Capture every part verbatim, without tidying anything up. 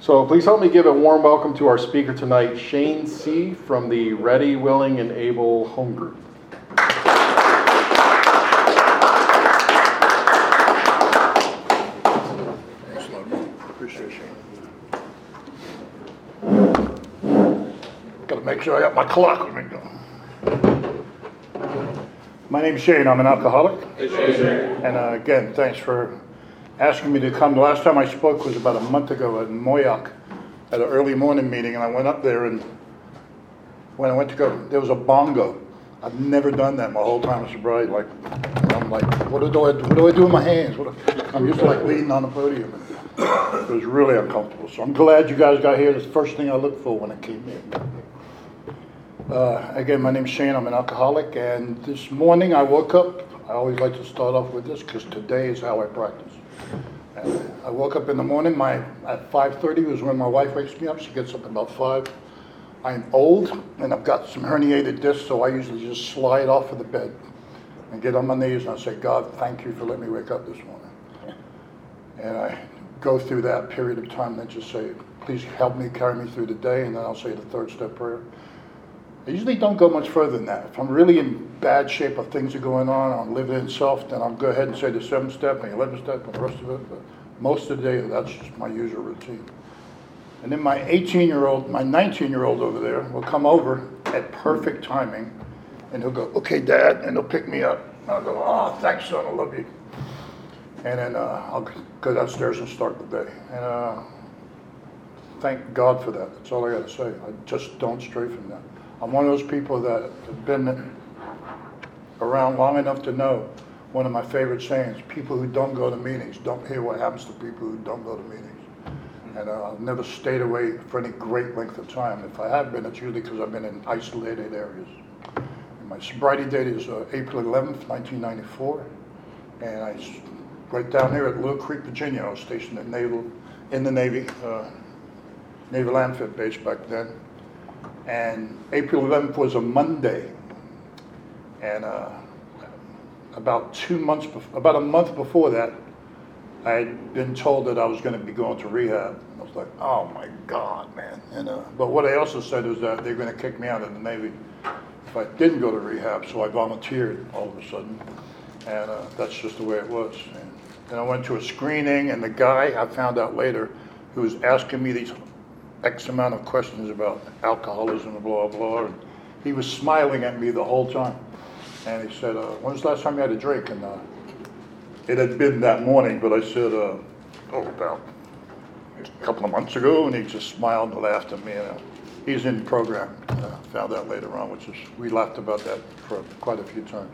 So please help me give a warm welcome to our speaker tonight, Shane C. from the Ready, Willing, and Able Home Group. Thanks, Lord. Appreciate you. Got to make sure I got my clock with me. My name's Shane. I'm an alcoholic. Hey, Shane. And uh, again, thanks for asking me to come. The last time I spoke was about a month ago at Moyoc at an early morning meeting, and I went up there, and when I went to go, there was a bongo. I've never done that my whole time of sobriety. Like, I'm like, what do I do? What do I do with my hands? What do, I'm used to like leaning on the podium. It was really uncomfortable. So I'm glad you guys got here. It's the first thing I looked for when I came here. Uh, again, my name's Shane. I'm an alcoholic, and this morning I woke up. I always like to start off with this because today is how I practice. And I woke up in the morning. My at five thirty was when my wife wakes me up. She gets up about five. I'm old, and I've got some herniated discs, so I usually just slide off of the bed and get on my knees and I say, God, thank you for letting me wake up this morning. And I go through that period of time, then just say, please help me carry me through the day, and then I'll say the third step prayer. I usually don't go much further than that. If I'm really in bad shape, or things are going on, I'm living in self, then I'll go ahead and say the seventh step and the eleventh step and the rest of it. But most of the day, that's just my usual routine. And then my eighteen-year-old, my nineteen-year-old over there will come over at perfect timing, and he'll go, okay, Dad, and he'll pick me up. And I'll go, oh, thanks, son, I love you. And then uh, I'll go downstairs and start the day. And uh, thank God for that. That's all I got to say. I just don't stray from that. I'm one of those people that have been around long enough to know one of my favorite sayings, people who don't go to meetings don't hear what happens to people who don't go to meetings. And uh, I've never stayed away for any great length of time. If I have been, it's usually because I've been in isolated areas. And my sobriety date is uh, April eleventh, nineteen ninety-four. And I, right down here at Little Creek, Virginia, I was stationed at Naval, in the Navy, uh, Naval Amphib base back then. And April eleventh was a Monday, and uh, about two months, bef- about a month before that, I had been told that I was going to be going to rehab. I was like, oh my God, man. And uh, but what I also said was that they're going to kick me out of the Navy if I didn't go to rehab, so I volunteered all of a sudden, and uh, that's just the way it was. And then I went to a screening, and the guy I found out later who was asking me these X amount of questions about alcoholism and blah, blah, and he was smiling at me the whole time. And he said, uh, when was the last time you had a drink? And uh, it had been that morning, but I said, uh, oh, about a couple of months ago, and he just smiled and laughed at me. And, uh, he's in the program. Uh, found out later on, which is, we laughed about that for quite a few times.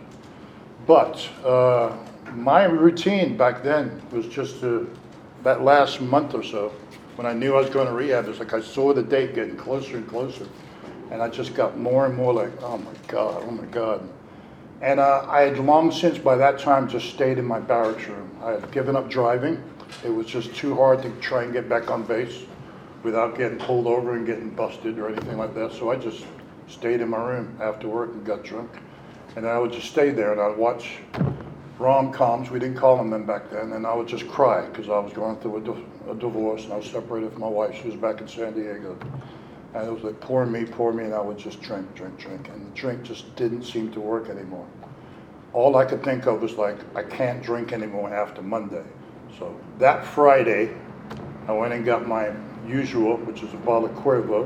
But uh, my routine back then was just uh, that last month or so, when I knew I was going to rehab, it's like I saw the date getting closer and closer. And I just got more and more like, oh my God, oh my God. And uh, I had long since, by that time, just stayed in my barracks room. I had given up driving. It was just too hard to try and get back on base without getting pulled over and getting busted or anything like that. So I just stayed in my room after work and got drunk. And I would just stay there and I'd watch rom-coms, we didn't call them them back then, and I would just cry because I was going through a, di- a divorce and I was separated from my wife. She was back in San Diego. And it was like, pour me, pour me, and I would just drink, drink, drink. And the drink just didn't seem to work anymore. All I could think of was like, I can't drink anymore after Monday. So that Friday, I went and got my usual, which is a bottle of Cuervo,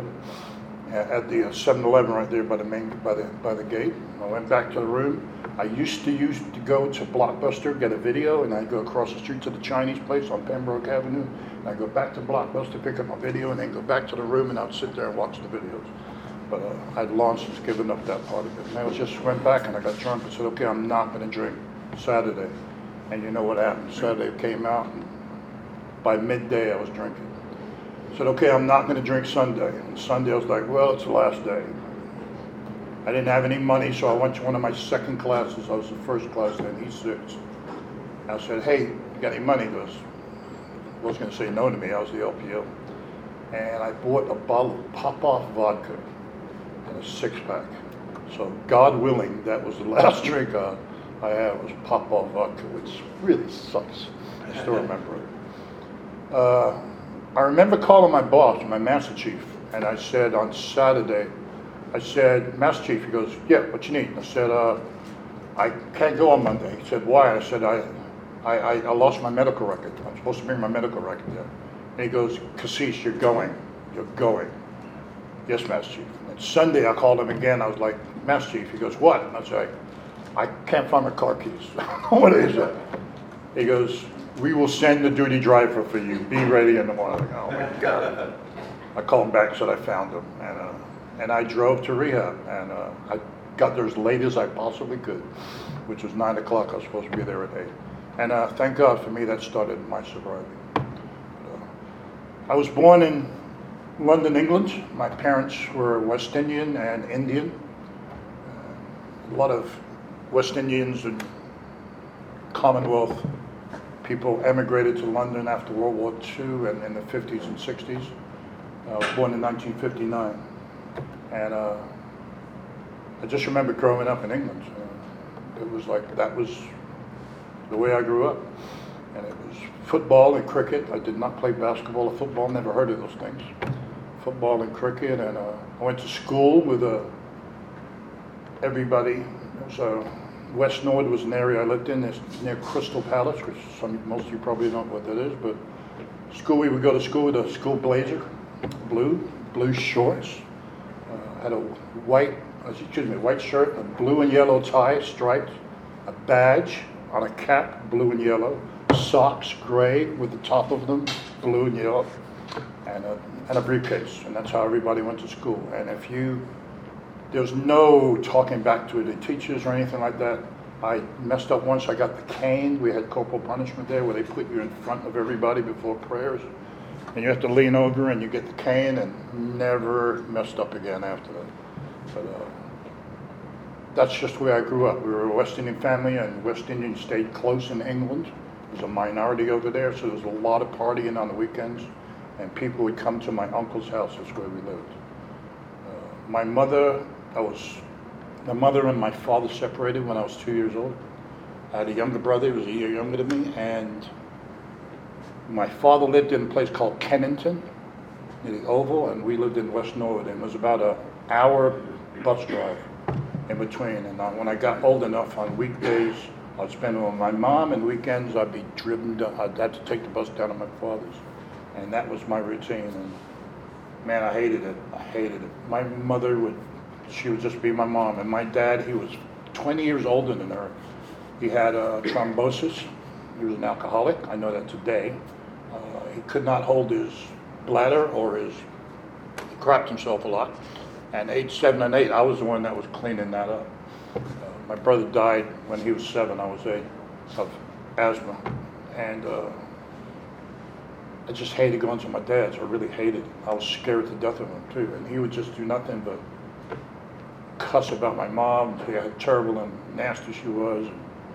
at the seven eleven right there by the main, by the by the gate. I went back to the room. I used to used to go to Blockbuster, get a video, and I'd go across the street to the Chinese place on Pembroke Avenue. And I'd go back to Blockbuster, pick up my video, and then go back to the room, and I'd sit there and watch the videos. But uh, I'd long since given up that part of it. And I was just went back and I got drunk and said, okay, I'm not going to drink Saturday. And you know what happened? Saturday came out, and by midday I was drinking. I said, okay, I'm not going to drink Sunday. And Sunday I was like, well, it's the last day. I didn't have any money, so I went to one of my second classes. I was the first class then, E six. I said, hey, you got any money? He goes, I was going to say no to me. I was the L P O. And I bought a bottle of Pop-Off vodka and a six-pack. So God willing, that was the last drink I, I had was Pop-Off vodka, which really sucks. I still remember it. Uh, I remember calling my boss, my master chief, and I said on Saturday, I said, Master Chief, he goes, yeah, what you need? I said, uh, I can't go on Monday. He said, why? I said, I, I, I lost my medical record. I'm supposed to bring my medical record there. And he goes, Cassis, you're going. You're going. Yes, Master Chief. And Sunday, I called him again. I was like, Master Chief. He goes, what? And I said, I can't find my car keys. What is it? He goes, we will send the duty driver for you. Be ready in the morning. Oh, my God. I called him back and said I found him. And, uh, and I drove to rehab. And uh, I got there as late as I possibly could, which was nine o'clock. I was supposed to be there at eight. And uh, thank God for me, that started my sobriety. Uh, I was born in London, England. My parents were West Indian and Indian. Uh, a lot of West Indians and Commonwealth people emigrated to London after World War Two and in the fifties and sixties. I was born in nineteen fifty-nine. And uh, I just remember growing up in England. Uh, it was like, that was the way I grew up. And it was football and cricket. I did not play basketball or football, never heard of those things. Football and cricket, and uh, I went to school with uh, everybody. So West Norwood was an area I lived in. It's near Crystal Palace, which some, most of you probably don't know what that is, but school, we would go to school with a school blazer, blue, blue shorts, uh, had a white, excuse me, white shirt, a blue and yellow tie, striped, a badge on a cap, blue and yellow, socks, gray, with the top of them, blue and yellow, and a, and a briefcase, and that's how everybody went to school. And if you, there was no talking back to the teachers or anything like that. I messed up once, I got the cane. We had corporal punishment there where they put you in front of everybody before prayers. And you have to lean over and you get the cane, and never messed up again after that. But uh, that's just where I grew up. We were a West Indian family, and West Indian stayed close in England. There's a minority over there, so there's a lot of partying on the weekends. And people would come to my uncle's house, that's where we lived. Uh, my mother, I was, my mother and my father separated when I was two years old. I had a younger brother, he was a year younger than me, and my father lived in a place called Kennington, near the Oval, and we lived in West Norwood, and it was about an hour bus drive in between. And uh, when I got old enough, on weekdays, I'd spend it with my mom, and weekends I'd be driven down, I'd have to take the bus down to my father's. And that was my routine, and man, I hated it, I hated it. My mother would, she would just be my mom, and my dad, he was twenty years older than her. He had uh, thrombosis, he was an alcoholic, I know that today. Uh, he could not hold his bladder or his, he crapped himself a lot. And age seven and eight, I was the one that was cleaning that up. Uh, my brother died when he was seven, I was eight, of asthma. And uh, I just hated going to my dad's, I really hated it. I was scared to death of him too. And he would just do nothing but cuss about my mom, say how terrible and nasty she was.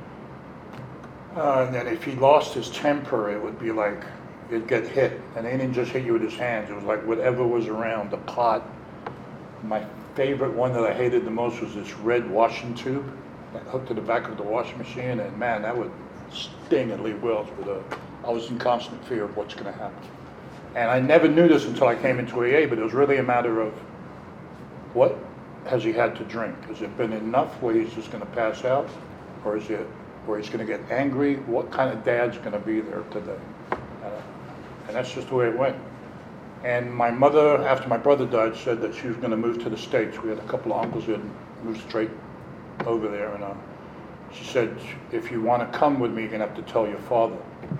Uh, and then if he lost his temper, it would be like, he'd get hit. And he didn't just hit you with his hands, it was like whatever was around, the pot. My favorite one that I hated the most was this red washing tube that hooked to the back of the washing machine, and man, that would sting and leave wells. But uh, I was in constant fear of what's going to happen. And I never knew this until I came into A A, but it was really a matter of what has he had to drink? Has it been enough where he's just going to pass out? Or is it where he's going to get angry? What kind of dad's going to be there today? Uh, and that's just the way it went. And my mother, after my brother died, said that she was going to move to the States. We had a couple of uncles who had moved straight over there. And uh, she said, if you want to come with me, you're going to have to tell your father.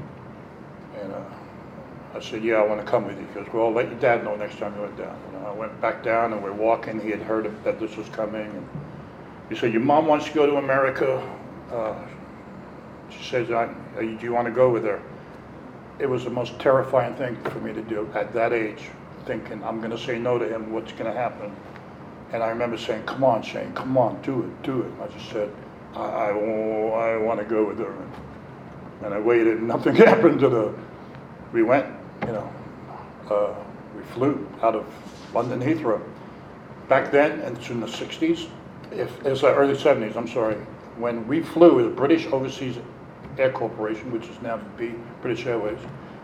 And uh, I said, yeah, I want to come with you. He goes, well, let your dad know next time you went down. And I went back down, and we're walking. He had heard of, that this was coming. And he said, your mom wants to go to America. Uh, she says, I, do you want to go with her? It was the most terrifying thing for me to do at that age, thinking I'm going to say no to him, what's going to happen? And I remember saying, come on, Shane, come on, do it, do it. And I just said, I, I, I want to go with her. And, and I waited, and nothing happened to the, we went, you know, uh, we flew out of London Heathrow. Back then, and it's in the sixties, if, it was the early seventies, I'm sorry, when we flew with the British Overseas Air Corporation, which is now B, British Airways,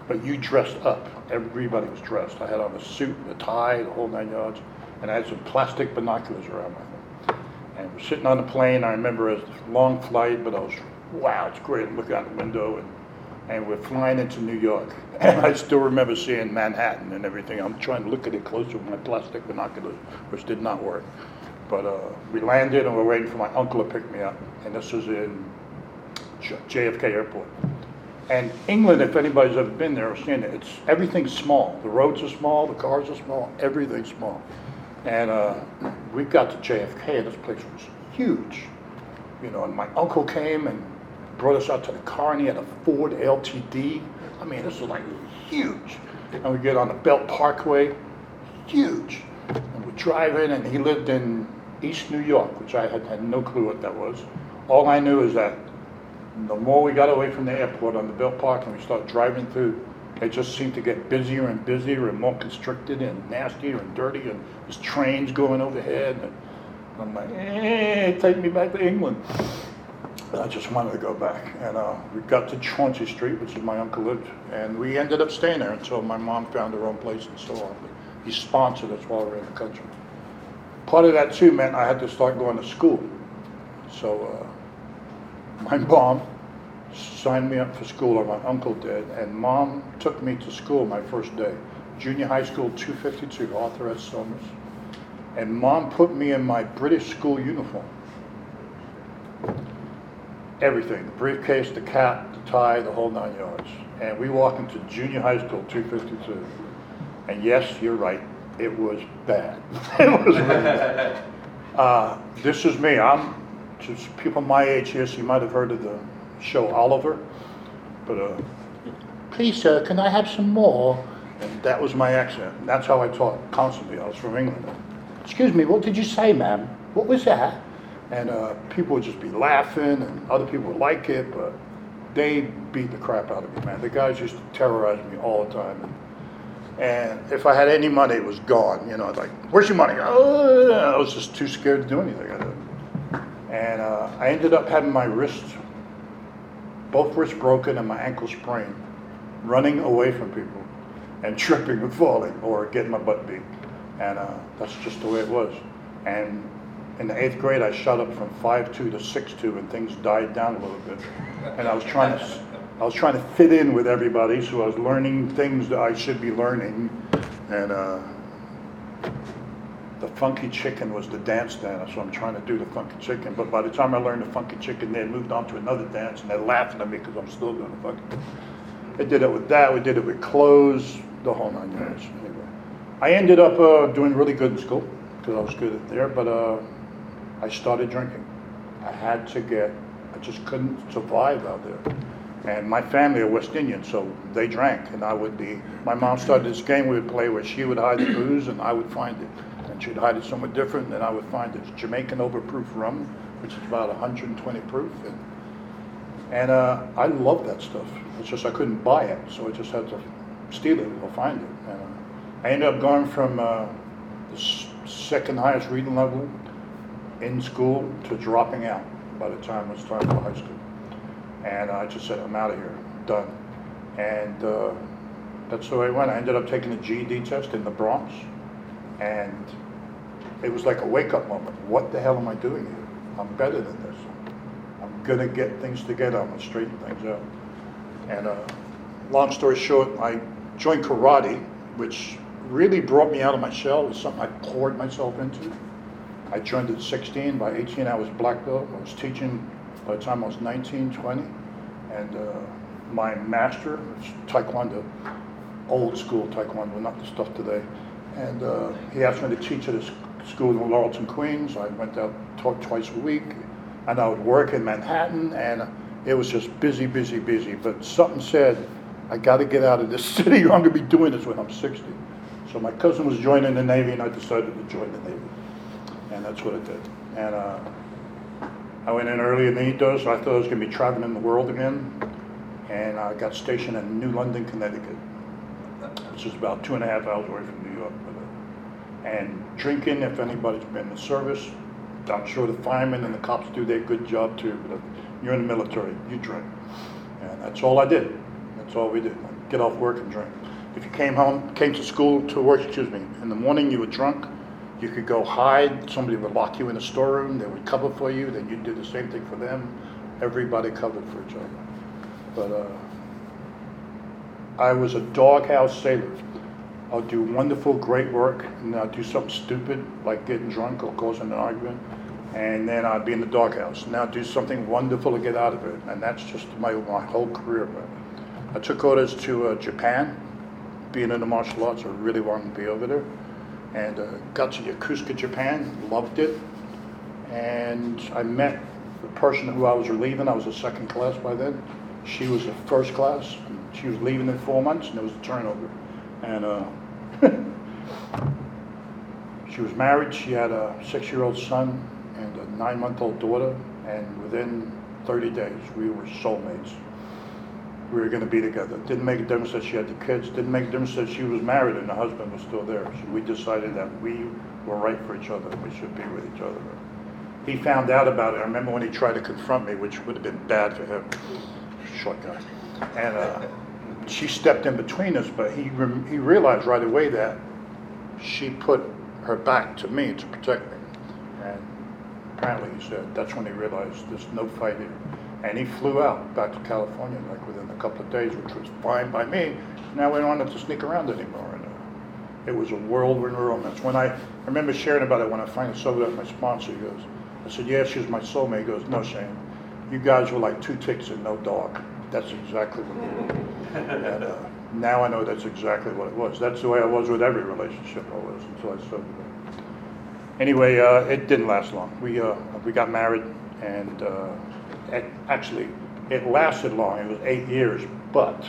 but you dressed up. Everybody was dressed. I had on a suit, a tie, the whole nine yards, and I had some plastic binoculars around my head. And we're sitting on the plane. I remember it was a long flight, but I was, wow, it's great. I'm looking out the window, and, and we're flying into New York. And I still remember seeing Manhattan and everything. I'm trying to look at it closer with my plastic binoculars, which did not work. But uh, we landed, and we're waiting for my uncle to pick me up. And this was in J F K Airport. And England, if anybody's ever been there or seen it, it's everything's small. The roads are small, the cars are small, everything's small. And uh, we got to J F K, and this place was huge. You know, and my uncle came and brought us out to the car, and he had a Ford L T D. I mean, this was like huge. And we get on the Belt Parkway, huge. And we drive in, and he lived in East New York, which I had, had no clue what that was. All I knew is that the more we got away from the airport on the Belt Park and we started driving through, it just seemed to get busier and busier and more constricted and nastier and dirty, and there's trains going overhead. And I'm like, eh, take me back to England. But I just wanted to go back. And uh, we got to Chauncey Street, which is my uncle lived, and we ended up staying there until my mom found her own place and so on. But he sponsored us while we were in the country. Part of that too meant I had to start going to school. So uh, my mom signed me up for school, or my uncle did, and mom took me to school my first day. Junior high school, two fifty-two, Arthur S. Somers. And mom put me in my British school uniform. Everything, the briefcase, the cap, the tie, the whole nine yards. And we walked into junior high school, two fifty-two. And yes, you're right, it was bad. It was really bad. Uh, this is me. I'm just people my age here, so you might have heard of the show Oliver. But uh, please, sir, can I have some more? And that was my accent. And that's how I taught constantly. I was from England. Excuse me, what did you say, ma'am? What was that? And uh, people would just be laughing, and other people would like it, but they beat the crap out of me, man. The guys used to terrorize me all the time. And if I had any money, it was gone. You know, like, where's your money? Oh, I was just too scared to do anything. And uh, I ended up having my wrist, both wrists broken and my ankle sprained, running away from people and tripping and falling or getting my butt beat. And uh, that's just the way it was. And in the eighth grade, I shot up from five two to six two, and things died down a little bit. And I was trying to, I was trying to fit in with everybody, so I was learning things that I should be learning. And uh, the Funky Chicken was the dance dance, so I'm trying to do the Funky Chicken. But by the time I learned the Funky Chicken, they had moved on to another dance, and they're laughing at me because I'm still doing the Funky Chicken. They did it with that. We did it with clothes, the whole nine yards. Anyway, I ended up uh, doing really good in school because I was good at there, but uh, I started drinking. I had to get, I just couldn't survive out there. And my family are West Indian, so they drank, and I would be, my mom started this game we would play where she would hide the booze and I would find it. And she'd hide it somewhere different, and I would find it. It's Jamaican overproof rum, which is about one hundred twenty proof. And, and uh, I love that stuff. It's just I couldn't buy it, so I just had to steal it or find it. And uh, I ended up going from uh, the s- second highest reading level in school to dropping out by the time it was time for high school. And I just said, I'm out of here, done. And uh, that's the way it went. I ended up taking a G E D test in the Bronx, and it was like a wake-up moment. What the hell am I doing here? I'm better than this. I'm gonna get things together. I'm gonna straighten things out. And uh, long story short, I joined karate, which really brought me out of my shell. It was something I poured myself into. I joined at sixteen. By eighteen, I was black belt. I was teaching by the time I was nineteen, twenty. And uh, my master, which Taekwondo, old school Taekwondo, not the stuff today. And uh, he asked me to teach at his school in Laurelton, Queens. I went out, taught twice a week. And I would work in Manhattan, and it was just busy, busy, busy. But something said, I got to get out of this city, or I'm going to be doing this when I'm sixty. So my cousin was joining the Navy, and I decided to join the Navy. And that's what I did. And uh, I went in earlier than he does, so I thought I was going to be traveling the world again. And I got stationed in New London, Connecticut, which is about two and a half hours away from New York. But, uh, and drinking, if anybody's been in the service, I'm sure the firemen and the cops do their good job too. But if you're in the military, you drink. And that's all I did. That's all we did. get off work and drink. If you came home, came to school, to work, excuse me, in the morning you were drunk, you could go hide, somebody would lock you in a storeroom, they would cover for you, then you'd do the same thing for them. Everybody covered for each other. But uh, I was a doghouse sailor. I'll do wonderful, great work, and I'll do something stupid, like getting drunk or causing an argument, and then I'd be in the doghouse. Now do something wonderful to get out of it, and that's just my, my whole career. But I took orders to uh, Japan. Being in the martial arts, I really wanted to be over there. And uh, got to Yokosuka, Japan, loved it. And I met the person who I was relieving. I was a second class by then. She was a first class. And she was leaving in four months, and there was a turnover. And uh, she was married. She had a six-year-old son and a nine-month-old daughter. And within thirty days, we were soulmates. We were going to be together. Didn't make a difference that she had the kids. Didn't make a difference that she was married and the husband was still there. So we decided that we were right for each other. We should be with each other. He found out about it. I remember when he tried to confront me, which would have been bad for him. Short guy. And uh, she stepped in between us, but he re- he realized right away that she put her back to me to protect me. And apparently he said, that's when he realized there's no fight here. And he flew out back to California like within a couple of days, which was fine by me. Now we don't have to sneak around anymore. And, uh, it was a whirlwind romance. When I, I remember sharing about it when I finally sobered up, my sponsor, he goes, I said, yeah, she was my soulmate. He goes, no, Shane, you guys were like two ticks and no dog. That's exactly what it was. And uh, now I know that's exactly what it was. That's the way I was with every relationship I was until I sobered up. Anyway, uh, it didn't last long. We, uh, we got married, and uh, It, actually, it lasted long. It was eight years, but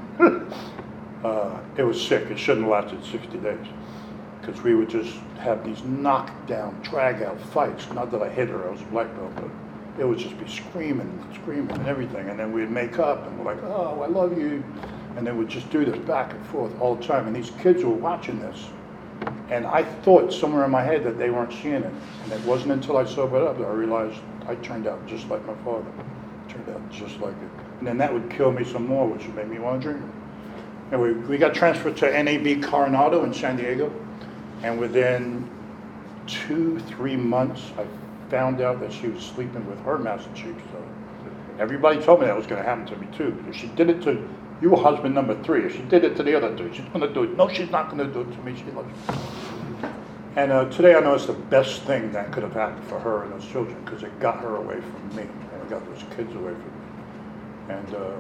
uh, it was sick. It shouldn't have lasted sixty days because we would just have these knockdown, drag-out fights. Not that I hit her, I was a black belt, but it would just be screaming, screaming and everything. And then we'd make up and we're like, oh, I love you. And then we'd just do this back and forth all the time. And these kids were watching this. And I thought somewhere in my head that they weren't seeing it. And it wasn't until I sobered up that I realized I turned out just like my father. Turned out just like it. And then that would kill me some more, which would make me want to drink. And we, we got transferred to N A B Coronado in San Diego. And within two, three months, I found out that she was sleeping with her Master Chief. So everybody told me that was going to happen to me too. If she did it to you, husband number three, if she did it to the other two, she's going to do it. No, she's not going to do it to me. She loves me. And uh, today I know it's the best thing that could have happened for her and those children because it got her away from me and it got those kids away from me. And uh,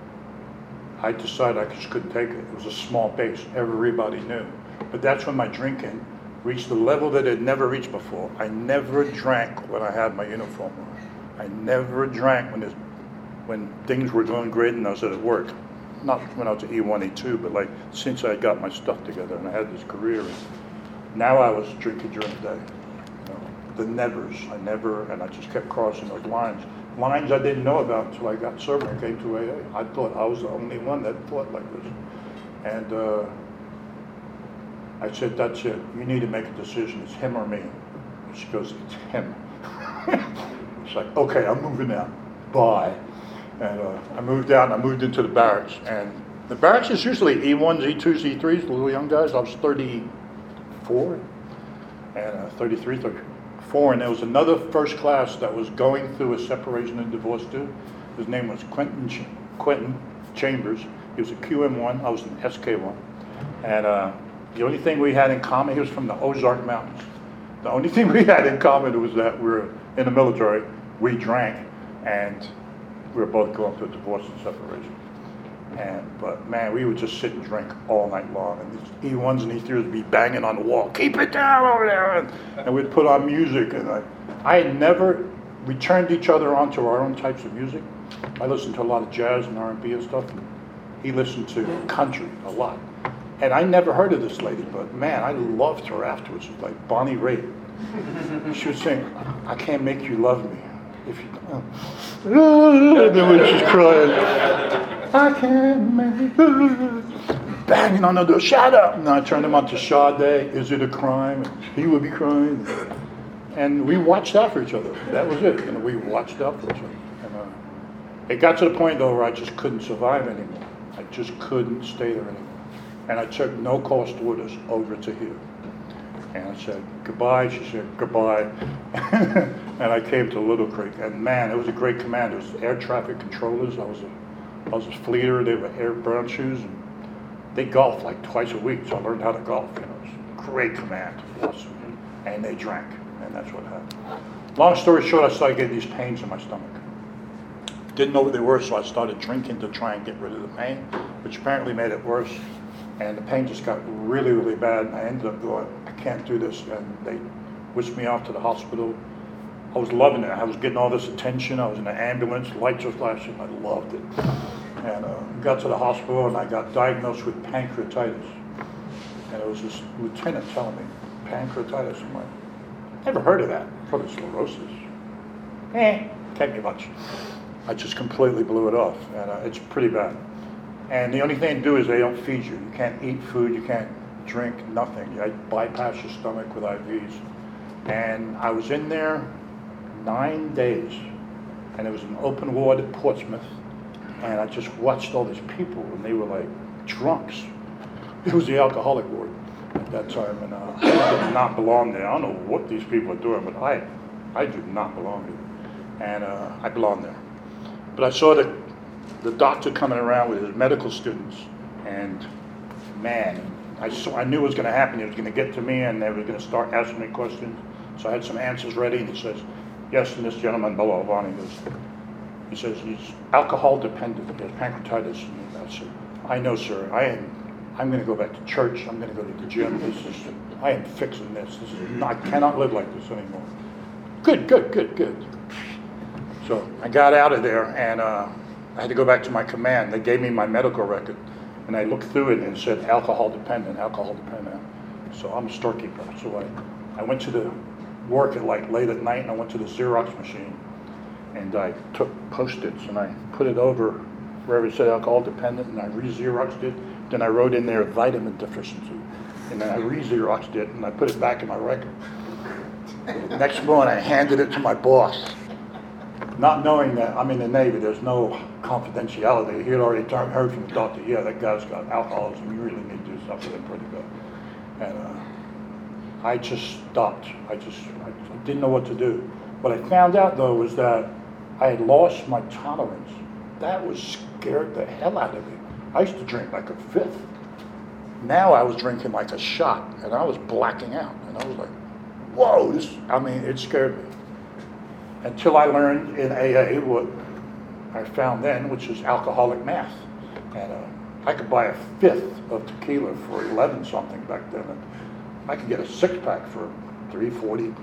I decided I just couldn't take it. It was a small base. Everybody knew. But that's when my drinking reached the level that it had never reached before. I never drank when I had my uniform on. I never drank when, when things were going great and I was at work. Not when I was at E one, E two, but like since I got my stuff together and I had this career. Now I was drinking during the day. You know, the nevers, I never, and I just kept crossing those lines. Lines I didn't know about until I got sober and came to A A. I thought I was the only one that thought like this. And uh, I said, that's it. You need to make a decision. It's him or me. And she goes, it's him. It's like, okay, I'm moving out. Bye. And uh, I moved out and I moved into the barracks. And the barracks is usually E ones, E twos, E threes, the little young guys. I was thirty-four and uh, thirty-three, thirty-four. And there was another first class that was going through a separation and divorce too. His name was Quentin, Ch- Quentin Chambers. He was a Q M one. I was an S K one. And uh, the only thing we had in common, he was from the Ozark Mountains. The only thing we had in common was that we were in the military, we drank, and we were both going through a divorce and separation. And, but man, we would just sit and drink all night long. And these E ones and E threes would be banging on the wall, keep it down over there. And, and we'd put on music. And I, I had never, we turned each other on to our own types of music. I listened to a lot of jazz and R and B and stuff. And he listened to country a lot. And I never heard of this lady, but man, I loved her afterwards. She was like Bonnie Raitt. She would sing, I can't make you love me. If you don't. And then when she's crying, I can't make you. Banging on the door, shut up. And I turned him on to Sade, Is It a Crime? And he would be crying. And we watched out for each other. That was it. And we watched out for each other. And uh, it got to the point, though, where I just couldn't survive anymore. I just couldn't stay there anymore. And I took no-cost orders over to here. And I said, goodbye. She said, goodbye. And I came to Little Creek. And man, it was a great command. It was air traffic controllers. I was a, I was a fleeter. They were air brown shoes. And they golfed like twice a week, so I learned how to golf. You know, it was a great command. Awesome. And they drank. And that's what happened. Long story short, I started getting these pains in my stomach. Didn't know what they were, so I started drinking to try and get rid of the pain, which apparently made it worse. And the pain just got really, really bad. And I ended up going, I can't do this. And they whisked me off to the hospital. I was loving it. I was getting all this attention. I was in an ambulance, lights were flashing. I loved it. And uh, got to the hospital, and I got diagnosed with pancreatitis. And it was this lieutenant telling me, pancreatitis. I'm like, never heard of that. Probably sclerosis. Eh, can't be much. I just completely blew it off, and uh, it's pretty bad. And the only thing to do is they don't feed you. You can't eat food, you can't drink, nothing. I bypass your stomach with I Vs. And I was in there nine days, and it was an open ward at Portsmouth, and I just watched all these people, and they were like drunks. It was the alcoholic ward at that time, and uh, I did not belong there. I don't know what these people are doing, but I, I do not belong there. And uh, I belong there. But I saw the, the doctor coming around with his medical students, and man, I, saw, I knew what was going to happen. He was going to get to me, and they were going to start asking me questions. So I had some answers ready, and he says, yes, and this gentleman, blah, blah, blah, and he goes, he says, he's alcohol dependent, he has pancreatitis. And I said, I know, sir, I am, I'm going to go back to church, I'm going to go to the gym, this is, I am fixing this, this is not, I cannot live like this anymore. Good, good, good, good. So I got out of there, and uh, I had to go back to my command. They gave me my medical record, and I looked through it, and it said alcohol dependent, alcohol dependent. So I'm a storekeeper. So I, I went to the work at like late at night, and I went to the Xerox machine, and I took Post-its, and I put it over wherever it said alcohol dependent, and I re-Xeroxed it. Then I wrote in there vitamin deficiency, and then I re-Xeroxed it, and I put it back in my record. Next morning, I handed it to my boss. Not knowing that I'm in the Navy, there's no confidentiality. He had already t- heard from the doctor, yeah, that guy's got alcoholism, you really need to do something with him pretty good. And uh, I just stopped. I just I, I didn't know what to do. What I found out, though, was that I had lost my tolerance. That was scared the hell out of me. I used to drink like a fifth. Now I was drinking like a shot, and I was blacking out. And I was like, whoa, this, I mean, it scared me. Until I learned in A A what I found then, which is alcoholic math. And uh, I could buy a fifth of tequila for eleven something back then. And I could get a six pack for three forty.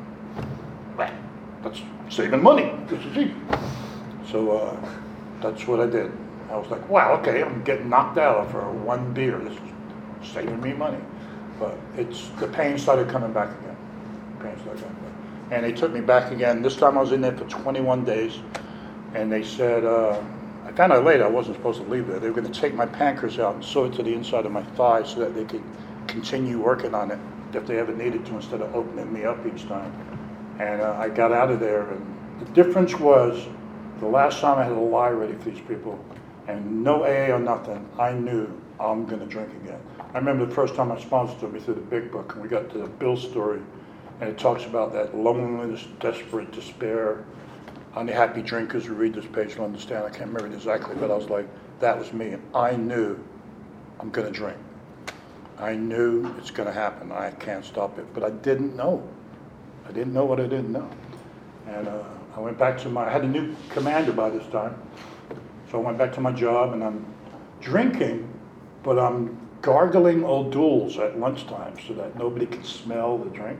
That's saving money. This is cheap. So uh, that's what I did. I was like, wow, okay, I'm getting knocked out for one beer. This is saving me money. But it's the pain started coming back again. Pain started coming back. And they took me back again. This time I was in there for twenty-one days. And they said, uh, I found out later I wasn't supposed to leave there. They were going to take my pancreas out and sew it to the inside of my thigh so that they could continue working on it if they ever needed to, instead of opening me up each time. And uh, I got out of there. And the difference was, the last time I had a lie ready for these people, and no A A or nothing, I knew I'm going to drink again. I remember the first time my sponsor took me through the big book, and we got to the Bill story. And it talks about that loneliness, desperate despair. Unhappy drinkers who read this page will understand. I can't remember it exactly, but I was like, that was me. And I knew I'm going to drink. I knew it's going to happen. I can't stop it. But I didn't know. I didn't know what I didn't know. And uh, I went back to my, I had a new commander by this time. So I went back to my job, and I'm drinking, but I'm gargling O'Doul's at lunchtime so that nobody can smell the drink.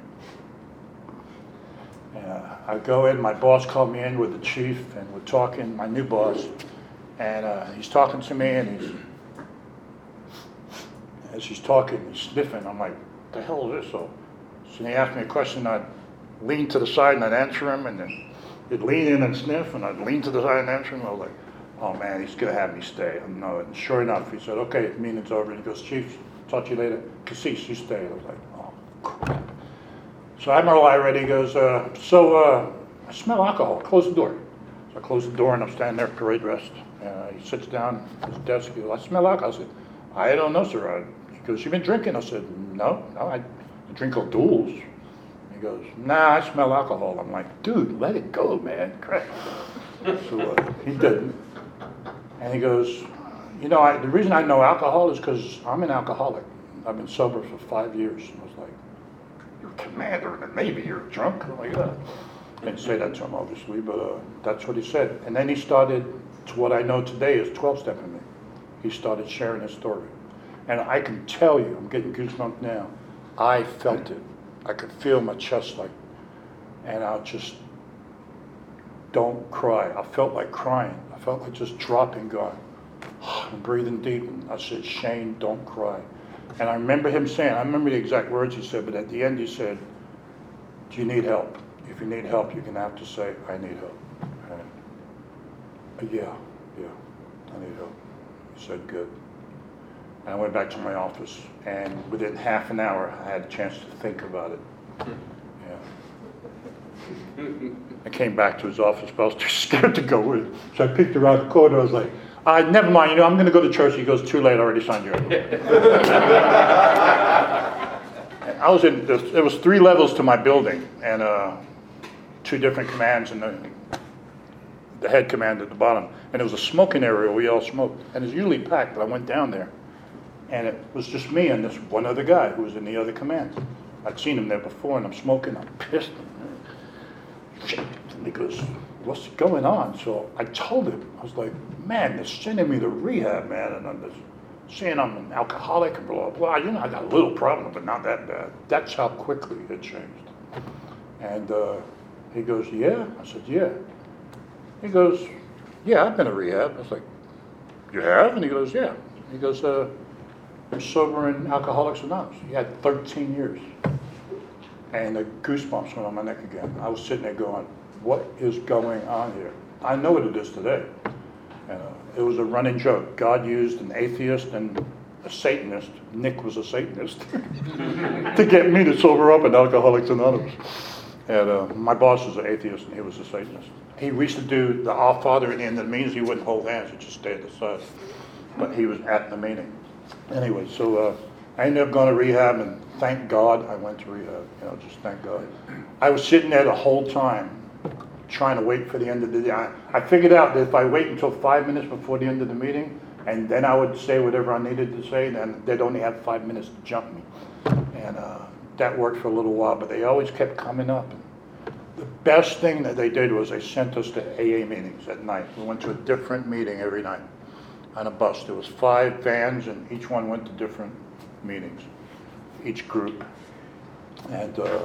Uh, I go in, my boss called me in with the chief, and we're talking, my new boss, and uh, he's talking to me, and he's, as he's talking, he's sniffing. I'm like, what the hell is this? So, so he asked me a question, I'd lean to the side and I'd answer him, and then he'd lean in and sniff, and I'd lean to the side and answer him. I was like, oh man, he's gonna have me stay. I know it. And sure enough, he said, okay, the meeting's over, and he goes, Chief, talk to you later. Cassis, you stay. I was like, oh crap. So I had my lie ready. He goes, uh, so uh, I smell alcohol. Close the door. So I close the door, and I'm standing there, parade rest. Uh, he sits down at his desk, he goes, I smell alcohol. I said, I don't know, sir. I, he goes, you been drinking? I said, no, no, I, I drink O'Doul's. He goes, nah, I smell alcohol. I'm like, dude, let it go, man, crap. So uh, he didn't. And he goes, you know, I, the reason I know alcohol is because I'm an alcoholic. I've been sober for five years. And I was like, you're a commander in the Navy, you're drunk? I'm like, yeah. Didn't say that to him, obviously, but uh, that's what he said. And then he started, to what I know today is twelve-stepping me. He started sharing his story. And I can tell you, I'm getting goosebumps now, I felt it. I could feel my chest like, and I just, don't cry. I felt like crying. I felt like just dropping, going, and breathing deep. And I said, Shane, don't cry. And I remember him saying, I remember the exact words he said, but at the end he said, do you need help? If you need help, you're going to have to say, I need help. And, yeah, yeah, I need help. He said, good. And I went back to my office, and within half an hour, I had a chance to think about it. Yeah. I came back to his office, but I was too scared to go in. So I picked her out the corner. I was like, uh, never mind, you know, I'm going to go to church. He goes, too late, I already signed you up. I was in, there was three levels to my building, and uh, two different commands, and the, the head command at the bottom. And it was a smoking area where we all smoked. And it's usually packed, but I went down there. And it was just me and this one other guy who was in the other command. I'd seen him there before, and I'm smoking, I'm pissed. And he goes, what's going on? So I told him, I was like, man, they're sending me to rehab, man, and I'm just saying I'm an alcoholic and blah, blah. You know, I got a little problem, but not that bad. That's how quickly it changed. And uh, he goes, yeah? I said, yeah. He goes, yeah, I've been to rehab. I was like, you have? And he goes, yeah. He goes, uh, I'm sober in Alcoholics Anonymous. He had thirteen years. And the goosebumps went on my neck again. I was sitting there going, what is going on here? I know what it is today. And, uh, it was a running joke. God used an atheist and a Satanist, Nick was a Satanist, to get me to sober up in Alcoholics Anonymous. And uh, my boss was an atheist and he was a Satanist. He used to do the Our Father at the end of the meetings. He wouldn't hold hands, he'd just stay at the side. But he was at the meeting. Anyway, so uh, I ended up going to rehab, and thank God I went to rehab. You know, just thank God. I was sitting there the whole time, trying to wait for the end of the day. I, I figured out that if I wait until five minutes before the end of the meeting, and then I would say whatever I needed to say, then they'd only have five minutes to jump me. And uh, that worked for a little while, but they always kept coming up. The best thing that they did was they sent us to A A meetings at night. We went to a different meeting every night on a bus. There was five vans, and each one went to different meetings, each group. And uh,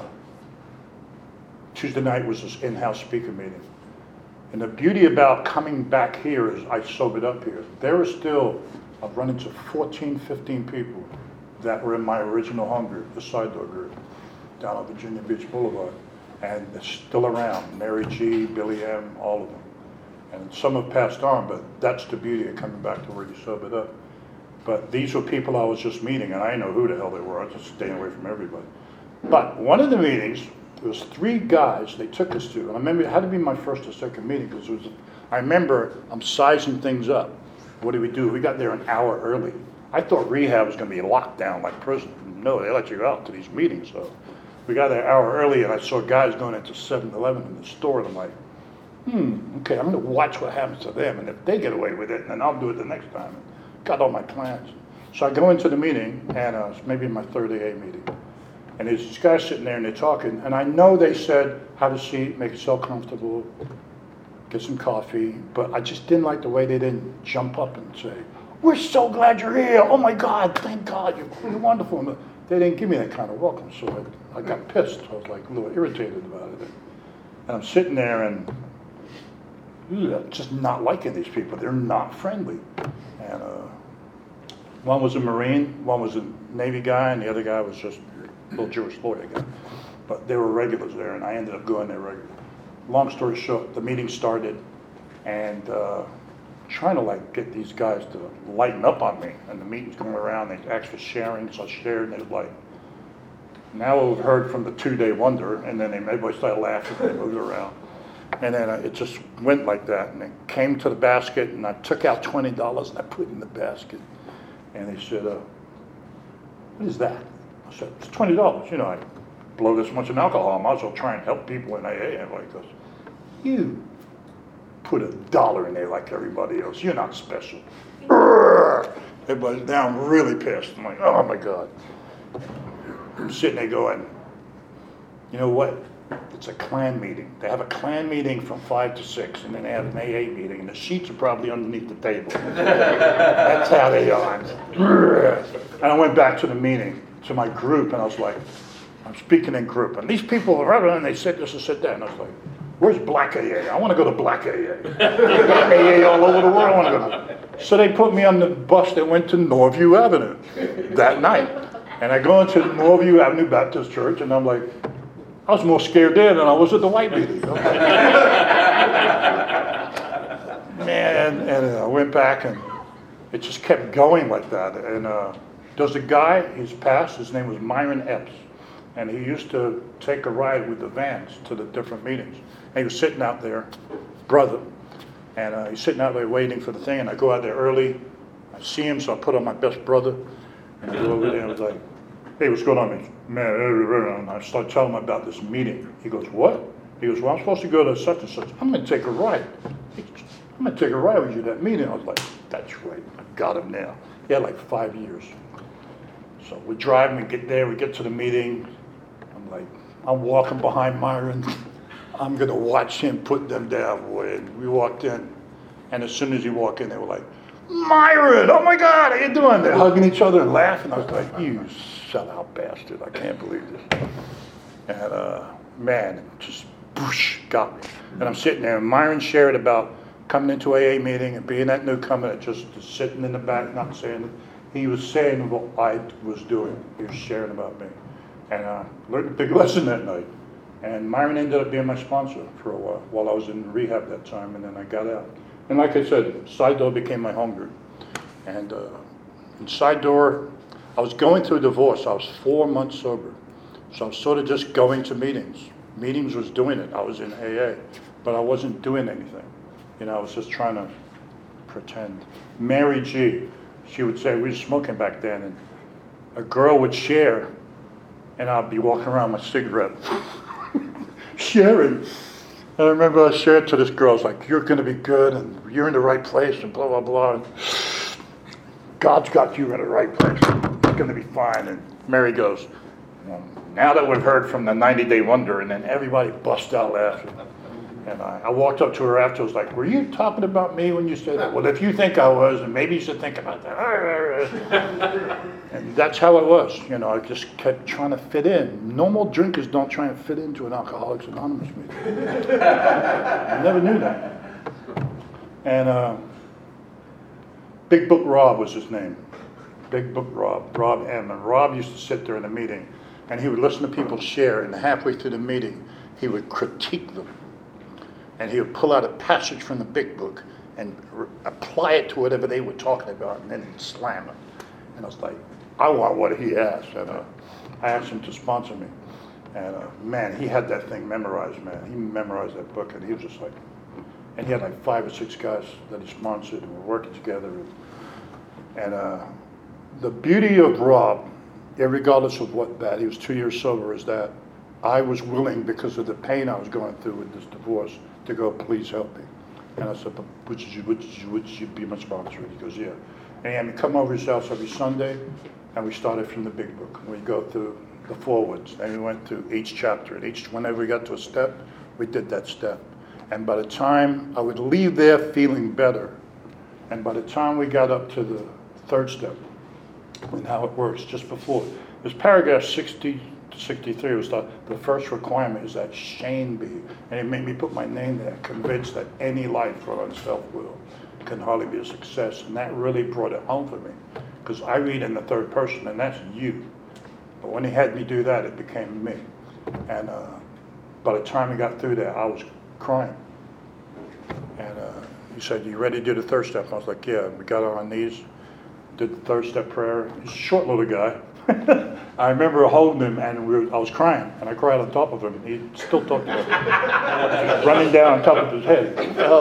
Tuesday night was this in-house speaker meeting. And the beauty about coming back here is I sobered up here. There are still, I've run into fourteen, fifteen people that were in my original home group, the side door group, down on Virginia Beach Boulevard. And they're still around, Mary G, Billy M, all of them. And some have passed on, but that's the beauty of coming back to where you sobered up. But these were people I was just meeting, and I didn't know who the hell they were. I was just staying away from everybody. But one of the meetings, there was three guys they took us to, and I remember it had to be my first or second meeting, because it was, I remember I'm sizing things up. What did we do? We got there an hour early. I thought rehab was going to be locked down like prison. No, they let you out to these meetings. So we got there an hour early, and I saw guys going into seven eleven in the store, and I'm like, hmm, okay, I'm going to watch what happens to them, and if they get away with it, then I'll do it the next time. Got all my plans. So I go into the meeting, and uh, it's maybe my third A A meeting, and there's these guys sitting there, and they're talking, and I know they said, have a seat, make yourself comfortable, get some coffee, but I just didn't like the way they didn't jump up and say, we're so glad you're here, oh my God, thank God, you're, you're wonderful. And they didn't give me that kind of welcome, so I, I got pissed. I was like a little irritated about it. And I'm sitting there and ugh, just not liking these people. They're not friendly. And uh, one was a Marine, one was a Navy guy, and the other guy was just a little Jewish lawyer guy. But they were regulars there, and I ended up going there regular. Long story short, the meeting started, and uh, trying to like get these guys to lighten up on me. And the meeting's going around, they asked for sharing, so I shared, and they were like, now we've heard from the two-day wonder, and then they, everybody started laughing, and they moved around. And then uh, it just went like that. And it came to the basket, and I took out twenty dollars and I put it in the basket. And he said, uh, what is that? I said, it's twenty dollars. You know, I blow this much in alcohol. I might as well try and help people in A A. And like this, you put a dollar in there like everybody else. You're not special. Everybody's now I'm really pissed. I'm like, oh my God. I'm sitting there going, you know what? It's a Klan meeting. They have a Klan meeting from five to six, and then they have an A A meeting, and the sheets are probably underneath the table. That's how they are. And I went back to the meeting, to my group, and I was like, I'm speaking in group, and these people are, and they said this and said that, and I was like, where's Black A A? I want to go to Black A A. A A all over the world, I want to go. So they put me on the bus that went to Norview Avenue that night. And I go into Norview Avenue Baptist Church, and I'm like, I was more scared there than I was at the white meeting. Man, and I went back, and it just kept going like that. And uh, there's a guy, he's passed, his name was Myron Epps, and he used to take a ride with the vans to the different meetings. And he was sitting out there, brother, and uh, he's sitting out there waiting for the thing, and I go out there early, I see him, so I put on my best brother, and I go over there, and I was like, hey, what's going on, man? And I start telling him about this meeting. He goes, what? He goes, well, I'm supposed to go to such and such. I'm going to take a ride. I'm going to take a ride with you to that meeting. I was like, that's right. I got him now. He had like five years. So we're driving, we get there, we get to the meeting. I'm like, I'm walking behind Myron. I'm going to watch him put them down, boy. And we walked in, and as soon as he walked in, they were like, Myron, oh my God, how you doing? They're hugging each other and laughing. I was like, you sellout bastard, I can't believe this. And uh, man, it just whoosh, got me. And I'm sitting there, and Myron shared about coming into A A meeting and being that newcomer that just sitting in the back, not saying it. He was saying what I was doing. He was sharing about me. And I uh, learned a big lesson that night. And Myron ended up being my sponsor for a while, while I was in rehab that time, and then I got out. And like I said, Side Door became my home group. And uh, in Side Door, I was going through a divorce. I was four months sober. So I was sort of just going to meetings. Meetings was doing it. I was in A A, but I wasn't doing anything. You know, I was just trying to pretend. Mary G, she would say, we were smoking back then, and a girl would share, and I'd be walking around with my cigarette, sharing. I remember I shared to this girl, I was like, you're going to be good, and you're in the right place, and blah, blah, blah. And God's got you in the right place. It's going to be fine. And Mary goes, well, now that we've heard from the ninety day wonder, and then everybody bust out laughing. And I, I walked up to her after, I was like, were you talking about me when you said that? Well, if you think I was, and maybe you should think about that. And that's how it was. You know, I just kept trying to fit in. Normal drinkers don't try and fit into an Alcoholics Anonymous meeting. I never knew that. And uh, Big Book Rob was his name. Big Book Rob, Rob M. And Rob used to sit there in the meeting, and he would listen to people share, and halfway through the meeting, he would critique them. And he would pull out a passage from the Big Book and re- apply it to whatever they were talking about, and then he'd slam it. And I was like, I want what he has. And uh, I asked him to sponsor me. And uh, man, he had that thing memorized, man. He memorized that book, and he was just like, and he had like five or six guys that he sponsored, and were working together. And, and uh, the beauty of Rob, regardless of what bad, he was two years sober, is that I was willing, because of the pain I was going through with this divorce, to go, please help me. And I said, but would you, would you, would you be my sponsor? And he goes, yeah. And he had me come over his house every Sunday, and we started from the Big Book. We go through the forwards, and we went through each chapter. And each, whenever we got to a step, we did that step. And by the time I would leave there feeling better, and by the time we got up to the third step, and how it works, just before, there's paragraph sixty to sixty-three was the, the first requirement is that Shane be, and it made me put my name there, convinced that any life run on self-will can hardly be a success. And that really brought it home for me, because I read in the third person, and that's you. But when he had me do that, it became me. And uh, by the time we got through there, I was crying. And uh, he said, you ready to do the third step? And I was like, yeah. We got on our knees, did the third step prayer. He's a short little guy. I remember holding him, and we were, I was crying, and I cried on top of him. He still talked about it. Running down on top of his head.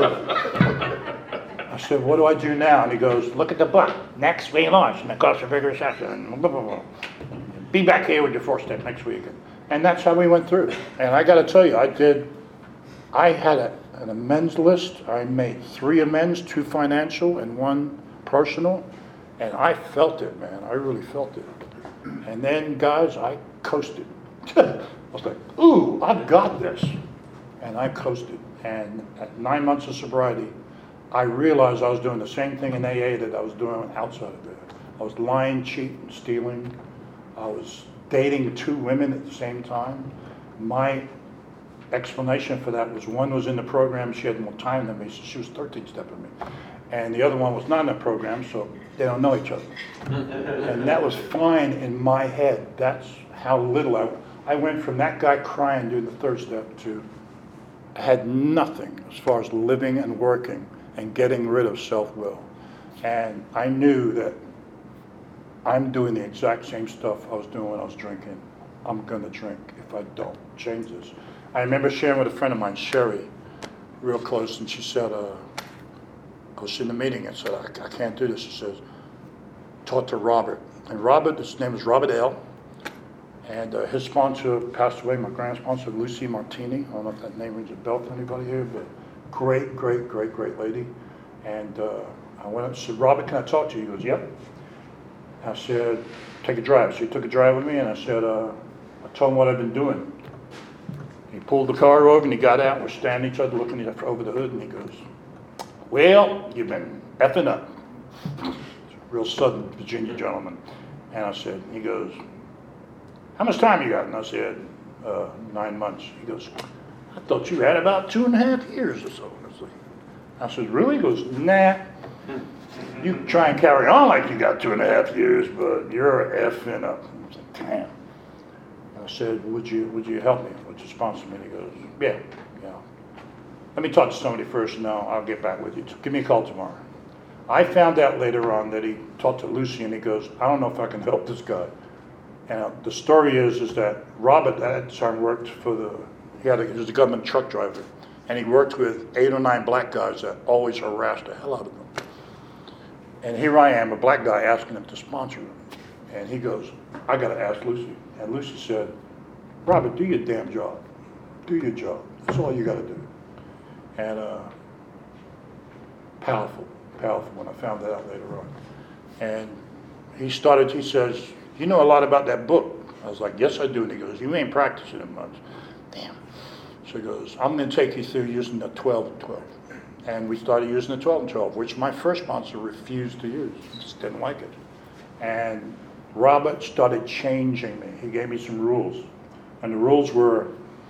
I said, what do I do now? And he goes, look at the book. Next relaunch, and the cost of vigorous action. And blah, blah, blah. Be back here with your fourth step next week. And that's how we went through. And I got to tell you, I did, I had a, an amends list. I made three amends, two financial and one personal. And I felt it, man. I really felt it. And then, guys, I coasted. I was like, ooh, I've got this. And I coasted. And at nine months of sobriety, I realized I was doing the same thing in A A that I was doing outside of there. I was lying, cheating, stealing. I was dating two women at the same time. My explanation for that was one was in the program, she had more time than me, so she was thirteen stepping me. And the other one was not in the program, so they don't know each other. And that was fine in my head. That's how little I, I went from that guy crying doing the third step to I had nothing as far as living and working and getting rid of self-will. And I knew that I'm doing the exact same stuff I was doing when I was drinking. I'm gonna drink if I don't change this. I remember sharing with a friend of mine, Sherry, real close, and she said, uh, I was in the meeting and said, I, I can't do this. She says, talk to Robert. And Robert, his name is Robert L. And uh, his sponsor passed away, my grand sponsor, Lucy Martini. I don't know if that name rings a bell to anybody here, but great, great, great, great lady. And uh, I went up and said, Robert, can I talk to you? He goes, yep. I said, take a drive. So he took a drive with me, and I said, uh, I told him what I've been doing. He pulled the car over, and he got out, and we're standing each other looking over the hood, and he goes, well, you've been effing up. Real Southern Virginia gentleman. And I said, he goes, how much time you got? And I said, uh, nine months. He goes, I thought you had about two and a half years or so. I said, really? He goes, nah. You can try and carry on like you got two and a half years, but you're effing up. I was like, damn. And I said, would you would you help me? Would you sponsor me? And he goes, yeah, yeah. Let me talk to somebody first, and I'll, I'll get back with you. Give me a call tomorrow. I found out later on that he talked to Lucy, and he goes, I don't know if I can help this guy. And uh, the story is, is that Robert at that time worked for the, he, had a, he was a government truck driver, and he worked with eight or nine black guys that always harassed the hell out of him. And here I am, a black guy, asking him to sponsor him. And he goes, I got to ask Lucy. And Lucy said, Robert, do your damn job. Do your job. That's all you got to do. And uh, powerful, powerful when I found that out later on. And he started, he says, you know a lot about that book. I was like, yes, I do. And he goes, you ain't practicing it much. Damn. So he goes, I'm going to take you through using the twelve and twelve. And we started using the twelve and twelve, which my first sponsor refused to use. He just didn't like it. And Robert started changing me. He gave me some rules. And the rules were,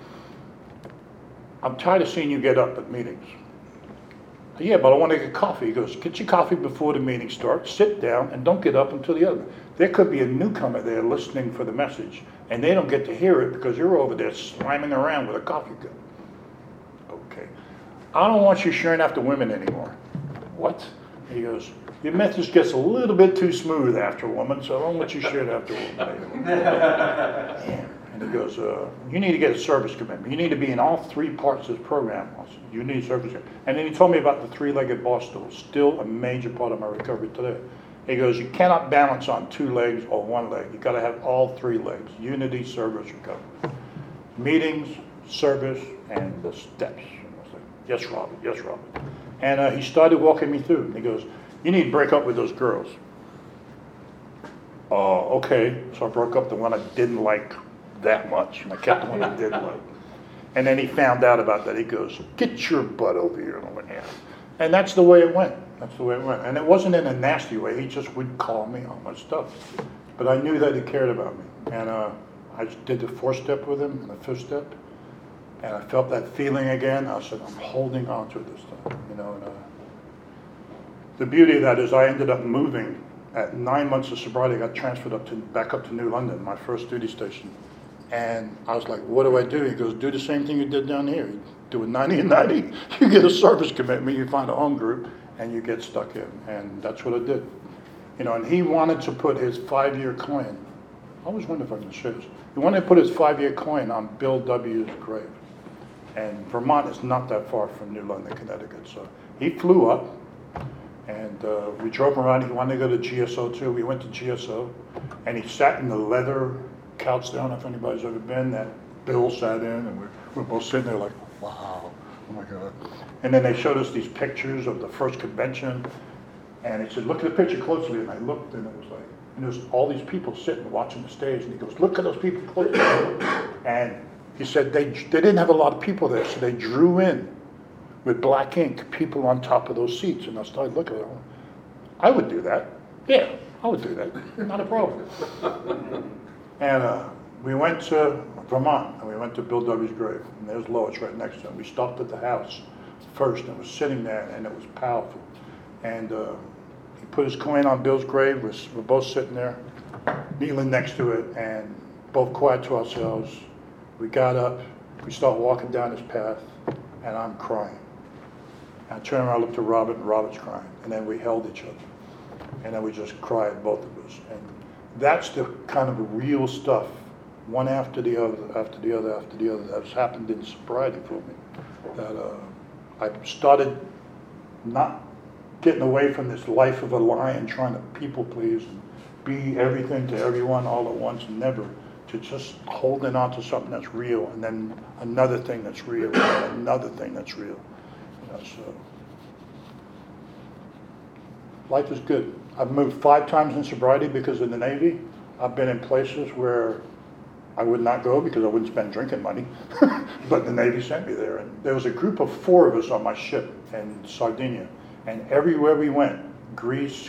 I'm tired of seeing you get up at meetings. Yeah, but I want to get coffee. He goes, get your coffee before the meeting starts, sit down, and don't get up until the other. There could be a newcomer there listening for the message, and they don't get to hear it because you're over there slamming around with a coffee cup. Okay. I don't want you sharing after women anymore. What? He goes, your message gets a little bit too smooth after a woman, so I don't want you sharing after a woman. Yeah. And he goes, uh, you need to get a service commitment. You need to be in all three parts of this program. I said, you need a service commitment. And then he told me about the three-legged boss stool, still a major part of my recovery today. He goes, you cannot balance on two legs or one leg. You got to have all three legs, unity, service, recovery. Meetings, service, and the steps. And I was like, yes, Robert, yes, Robert. And uh, he started walking me through. He goes, you need to break up with those girls. Oh, uh, okay. So I broke up the one I didn't like that much, and I kept the one I did like. And then he found out about that. He goes, get your butt over here. And I went, yeah. And that's the way it went. That's the way it went. And it wasn't in a nasty way. He just would call me on my stuff. But I knew that he cared about me. And uh, I did the fourth step with him and the fifth step. And I felt that feeling again. I said, I'm holding on to it this time. You know, and, uh, the beauty of that is I ended up moving. At nine months of sobriety, I got transferred up to back up to New London, my first duty station. And I was like, what do I do? He goes, do the same thing you did down here. You do a ninety and ninety, you get a service commitment, you find a home group, and you get stuck in. And that's what I did. You know, and he wanted to put his five-year plan I always wonder if I can share this. He wanted to put his five-year coin on Bill W.'s grave. And Vermont is not that far from New London, Connecticut. So he flew up, and uh, we drove around. He wanted to go to G S O too. We went to G S O, and he sat in the leather couch there. I don't know if anybody's ever been, that Bill sat in, and we're, we're both sitting there like, wow, oh my God. And then they showed us these pictures of the first convention, and he said, look at the picture closely. And I looked, and it was like, and there's all these people sitting watching the stage, and he goes, look at those people closely. And he said they, they didn't have a lot of people there, so they drew in with black ink people on top of those seats. And I started looking at them. I would do that. Yeah, I would do that. Not a problem. And uh, we went to Vermont, and we went to Bill W.'s grave. And there's Lois right next to him. We stopped at the house first and was sitting there, and it was powerful. And uh, he put his coin on Bill's grave. We're, we're both sitting there, kneeling next to it, and both quiet to ourselves. We got up, we started walking down this path, and I'm crying. And I turned around, looked at Robert, and Robert's crying. And then we held each other. And then we just cried, both of us. And that's the kind of real stuff, one after the other, after the other, after the other, that's happened in sobriety for me. That uh, I started not getting away from this life of a lion, trying to people please and be everything to everyone all at once, and never to just holding on to something that's real, and then another thing that's real, and another thing that's real. You know, so life is good. I've moved five times in sobriety because of the Navy. I've been in places where I would not go because I wouldn't spend drinking money, but the Navy sent me there. And there was a group of four of us on my ship in Sardinia, and everywhere we went, Greece,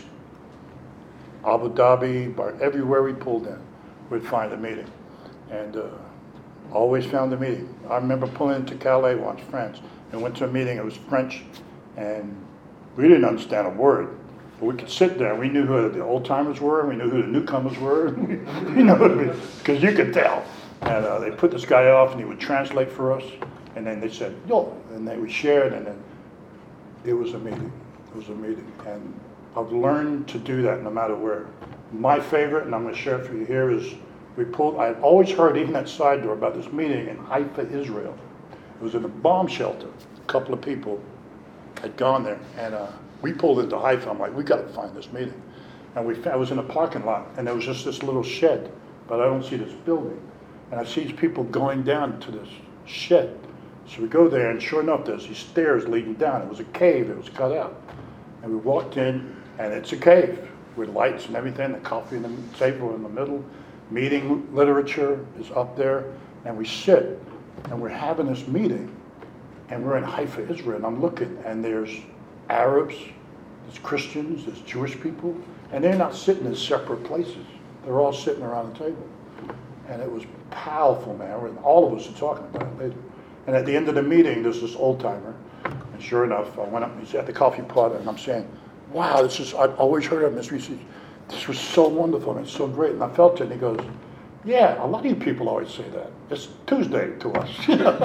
Abu Dhabi, but everywhere we pulled in, we'd find a meeting. And uh, always found a meeting. I remember pulling into Calais once, France, and went to a meeting. It was French, and we didn't understand a word. But we could sit there, and we knew who the old-timers were, and we knew who the newcomers were. You know, because you could tell. And uh, they put this guy off, and he would translate for us. And then they said, yo, and then we shared, and then it was a meeting. It was a meeting. And I've learned to do that no matter where. My favorite, and I'm going to share it for you here, is we pulled, I had always heard, even at Side Door, about this meeting in Haifa, Israel. It was in a bomb shelter. A couple of people had gone there, and uh, we pulled into Haifa. I'm like, we got to find this meeting. And we, I was in a parking lot, and there was just this little shed, but I don't see this building. And I see these people going down to this shed. So we go there, and sure enough, there's these stairs leading down. It was a cave. It was cut out. And we walked in, and it's a cave with lights and everything, the coffee and the table in the middle. Meeting literature is up there, and we sit, and we're having this meeting, and we're in Haifa, Israel, and I'm looking, and there's Arabs, there's Christians, there's Jewish people, and they're not sitting in separate places. They're all sitting around the table. And it was powerful, man. And all of us are talking about it later. And at the end of the meeting, there's this old timer, and sure enough, I went up, and he's at the coffee pot, and I'm saying, wow, this is, I've always heard of Mister Reese. This was so wonderful, and it's so great. And I felt it, and he goes, yeah, a lot of you people always say that. It's Tuesday to us.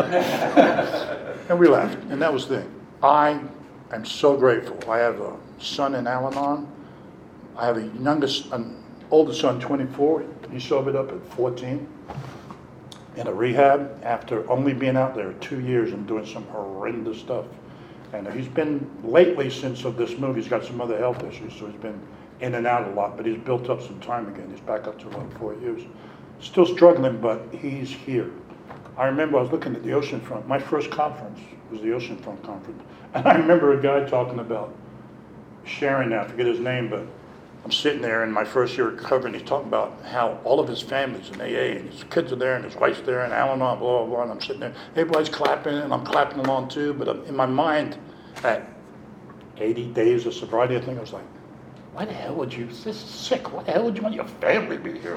And we laughed, and that was the thing. I am so grateful. I have a son in Al-Anon. I have a youngest, an older son, twenty-four. He sobered up at fourteen in a rehab after only being out there two years and doing some horrendous stuff. And he's been lately, since of this move, he's got some other health issues, so he's been in and out a lot, but he's built up some time again. He's back up to about four years. Still struggling, but he's here. I remember I was looking at the Oceanfront. My first conference was the Oceanfront conference. And I remember a guy talking about sharing that, I forget his name, but I'm sitting there in my first year of recovery, and he's talking about how all of his family's in A A, and his kids are there, and his wife's there, and Al-Anon, blah, blah, blah, and I'm sitting there. Everybody's clapping, and I'm clapping along too, but in my mind, at eighty days of sobriety, I think I was like, why the hell would you, this is sick, why the hell would you want your family to be here?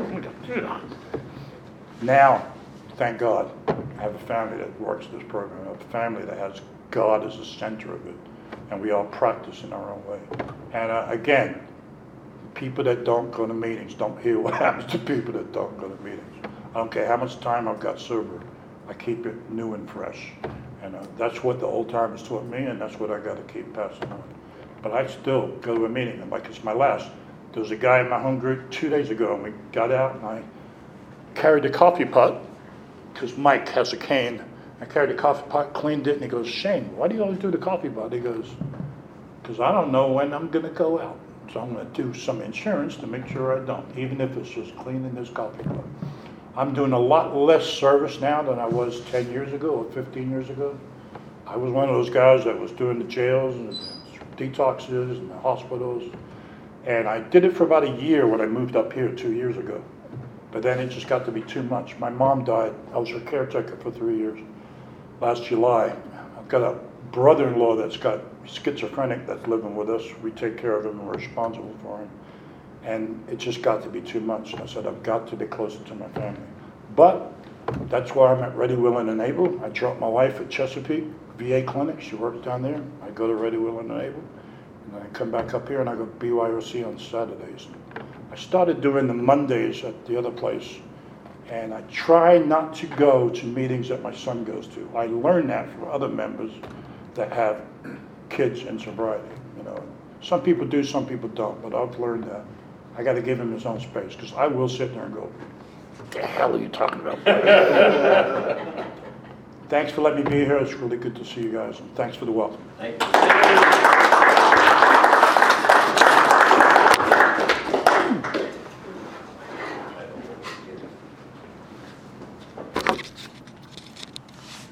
Now, thank God, I have a family that works this program. I have a family that has God as the center of it, and we all practice in our own way. And uh, again, people that don't go to meetings don't hear what happens to people that don't go to meetings. I don't care how much time I've got sober, I keep it new and fresh. And uh, that's what the old timers taught me, and that's what I got to keep passing on. But I still go to a meeting, and like it's my last. There was a guy in my home group two days ago, and we got out, and I carried the coffee pot, because Mike has a cane. I carried the coffee pot, cleaned it, and he goes, Shane, why do you always do the coffee pot? He goes, because I don't know when I'm going to go out. So I'm going to do some insurance to make sure I don't, even if it's just cleaning this coffee pot. I'm doing a lot less service now than I was ten years ago or fifteen years ago. I was one of those guys that was doing the jails and the detoxes and the hospitals. And I did it for about a year when I moved up here two years ago. But then it just got to be too much. My mom died. I was her caretaker for three years. Last July, I've got a brother-in-law that's got schizophrenic that's living with us. We take care of him and we're responsible for him. And it just got to be too much. And I said, I've got to be closer to my family. But that's why I'm at Ready, Willing, and Able. I dropped my wife at Chesapeake V A clinic. She works down there. I go to Ready, Willing, and Able. And then I come back up here and I go to B Y O C on Saturdays. I started doing the Mondays at the other place. And I try not to go to meetings that my son goes to. I learned that from other members that have kids in sobriety. You know, some people do, some people don't, but I've learned that. I got to give him his own space, because I will sit there and go, what the hell are you talking about? Thanks for letting me be here. It's really good to see you guys, and thanks for the welcome. Thank you.